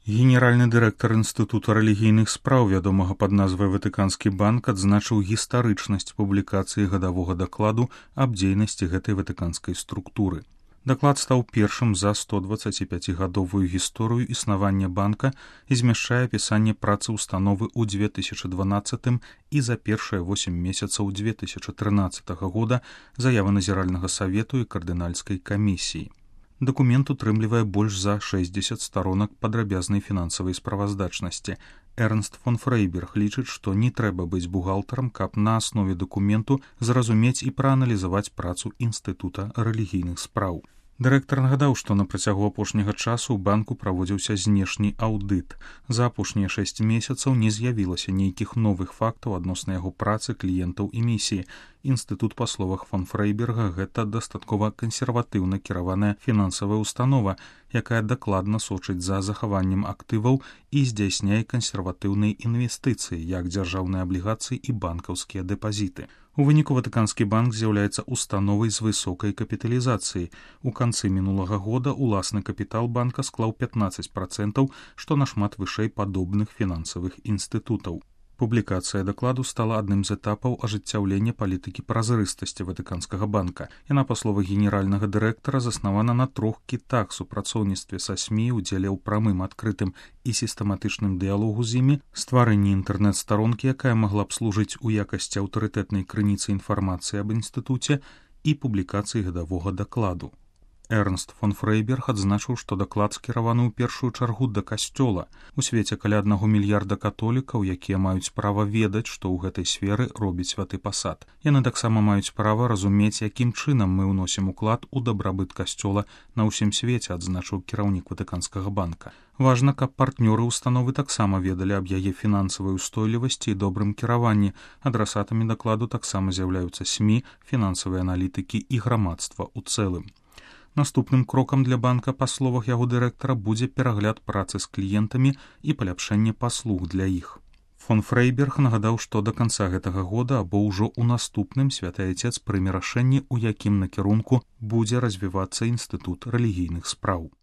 Генеральны дырэктар Інстытута рэлігійных спраў, вядомага пад назвай Ватыканскі банк, адзначыў гістарычнасць публікацыі гадавога дакладу аб дзейнасці гэтай ватыканскай структуры. Даклад стаў першым за 125-гадовую гісторыю існавання банка і змяшчае апісанне працы ўстановы ў 2012 і за першыя 8 месяцаў 2013 года, заявы Назіральнага савету і кардынальскай камісіі. Дакумент утрымлівае больш за 60 сторонак падрабязнай фінансавай справаздачнасці. Эрнст фон Фрейберг лічыць, што не трэба быць бухгалтарам, каб на аснове дакументу зразумець і прааналізаваць працу Інстытута рэлігійных спраў. Дырэктар нагадаў, што на працягу апошняга часу ў банку праводзіўся знешні аўдыт. За апошнія 6 месяцаў не з'явілася нейкіх новых фактаў адносна яго працы, кліентаў і місіі. Інстытут, па словах фон Фрейберга, гэта дастаткова кансерватыўна кіраваная фінансавая установа, якая дакладна сочыць за захаваннем актываў і здзяйсняе кансерватыўныя інвестыцыі, як дзяржаўныя аблігацыі і банкаўскія дэпазіты. У выніку Ватыканскі банк з'яўляецца установай з высокай капіталізацыяй. У канцы мінулага года уласны капітал банка склаў 15%, што нашмат вышэй падобных фінансавых інстытутаў. Публікацыя дакладу стала адным з этапаў ажыццяўлення палітыкі празрыстасці Ватыканскага банка. Яна, па словах генеральнага дырэктара, заснавана на 3 кітах: супрацоўніцтве са СМІ, удзеле ў прамым, адкрытым і сістэматычным дыялогу з імі, стварэнні інтэрнэт-старонкі, якая магла б служыць у якасці аўтарытэтнай крыніцы інфармацыі аб інстытуце, і публікацыі гадавога дакладу. Эрнст фон Фрейберг адзначыў, што даклад скіраваны ў першую чаргу да касцёла. У свеце каля 1 мільярда католікаў, якія маюць права ведаць, што ў гэтай сферы робіць святы пасад. Яны таксама маюць права разумець, якім чынам мы ўносім уклад у дабрабыт касцёла на ўсім свеце, адзначыў кіраўнік Ватыканскага банка. Важна, каб партнёры установы таксама ведалі аб яе фінансавай устойлівасці і добрым кіраванні. Адрасатамі дакладу таксама з'яўляюцца СМІ, фінансавыя аналітыкі і грамадства ў цэлым. Наступным крокам для банка, па словах яго дырэктара, будзе перагляд працы з кліентамі і паляпшэнне паслуг для іх. Фон Фрейберг нагадаў, што да канца гэтага года або ўжо ў наступным Святы Айцец прыме рашэнне, у якім накірунку будзе развівацца Інстытут рэлігійных спраў.